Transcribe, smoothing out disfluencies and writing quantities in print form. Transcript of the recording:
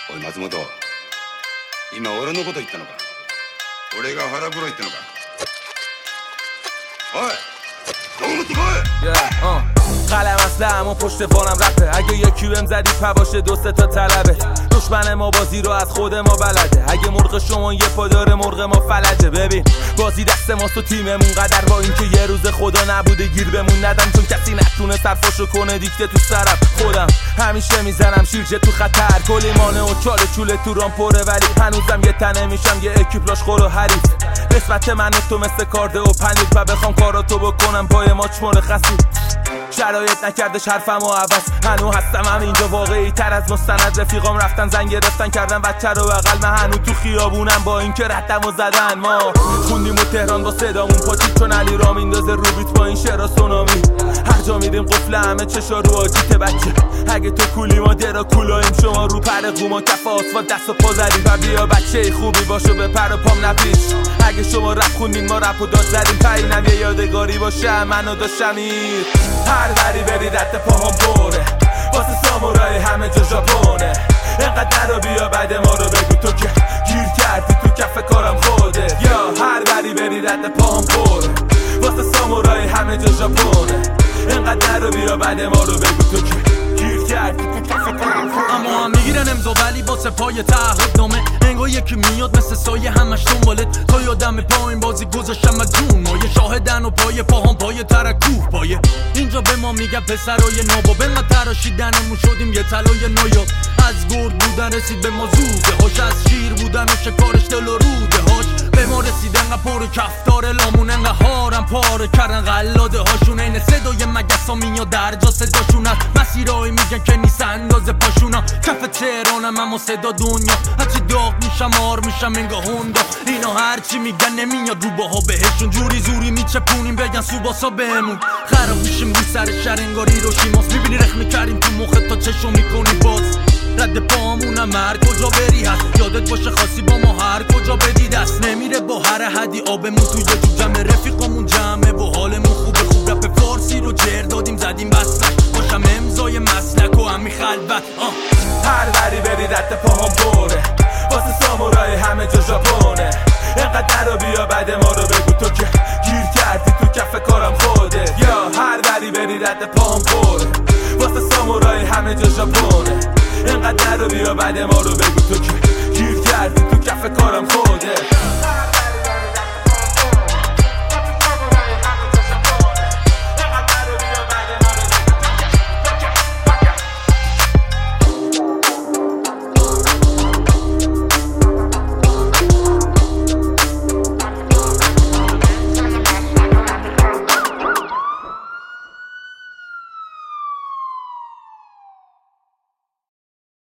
おい松本、今俺のこと言ったのか？俺が腹黒いってのか？おいどう持ってこい。 قلم اصله اما پشت وانم رفته. اگه یکی بهم زدی پواشه دو سه تا طلبه. دشمن ما بازی رو از خود ما بلده. اگه مرغ شما یه پا داره مرغ ما فلجه. ببین بازی دست ماست و تیممون قدر با اینکه یه روز خدا نبوده گیر بمون ندم، چون کسی نتونه سرفاشو کنه دیکته تو سرم. خودم همیشه میزنم شیرجه تو خطر، کلی مانه و چاله چوله تو رام پره، ولی هنوزم یه تنه میشم یه اکیپلاش خور و حریف. نسبت من و تو مثل کارده و پنیر و بخوام کاراتو بکنم پای ماچ مرخصی. شرایط نکردش حرفمو عوض، هنو هستم هم اینجا واقعی تر از مستند. رفیقام رفتن زنگ گرفتن کردن بچه رو بغل، من هنو تو خیابونم با اینکه ردمو زدن. ما خوندیم و تهران با صدامون پاچید، چون علی را میندازه رو بیت با این شعرا سونامی. هر جا میریم قفل همه چشا رو آجیت بچه. اگه تو کولی ما درا کولایم، شما رو پر قوما کف آسفالت دست و پا زدیم. و بیا بچه خوبی باشو به پر و پام نپیش. اگه شما رپ خوندین ما رپ و داد زدیم، پرینم یه یادگاری باشه منو داشتمیر. هر بری بری رد پاهم بره، واسه سامورای همه جا ژاپونه. اینقدر رو بیا بعد ما رو بگو تو که گیر کردی تو کف کارم خوده. یا هر بری بری رد پاهم بره، واسه سامورای همه جا ژاپونه. اینقدر رو بیا بعد ما رو بگو تو که گیر کردی تو کف کارم خوده. اما هم میگیرن امضا ولی واسه پای تعهد نامه. انگار یکی میاد مثل سایه همش دنبالت، تا یادم پایین بازی گذاشتم از جون. ما یه شاهدن و پای پاهم پای ترکوه پایه. اینجا به ما میگن پسرای ناباب، انقدر تراشیدنمون شدیم یه طلای نایاب. از گرد بودن رسید به ما زوده هاش، از شیر بودن و شکارش دل و روده هاش. به ما رسید انقدر پر کفتار لامون، انقدر هارم پاره کردن قلاده هاشون. این صدای مگسا میاد در جا صداشون هست، مسیرهای میگن که نیست اندازه پاشونا. کف تهرانم اما صدا دنیا، هرچی داغ میشم آر میشم انگاه هندا. اینا هرچی میگن نمیاد رو باها بهشون، جوری زوری میچپونیم بگن سوباسا بهمون. خراب میشیم رو سر شهر انگاری رو شیماس، میبینی رخ میکردیم تو مخت تا چشو میکنی باز. رد پامونم هر کجا بری هست، یادت باشه خاصی با ما هر کجا بدی دست. نمیره با هر حدی آبمون توی تو جمع رفیقامون جمعه و حالمون خوبه. خوب رپ فارسی رو جر دادیم زدیم بسلک، باشم امضای مسلک و همی خلوت. هر بری بری رد پاهم بره، واسه سامورای همه جا ژاپونه. اینقدر رو بیا بعد ما رو بگو تو که گیر کردی تو کف کارم خوده. یا هر بری بری رد پاهم بره، واسه سامورای همه جا ژاپونه. اینقدر رو بیا بعد ما رو بگو تو که گیر کردی تو کف کارم خوده.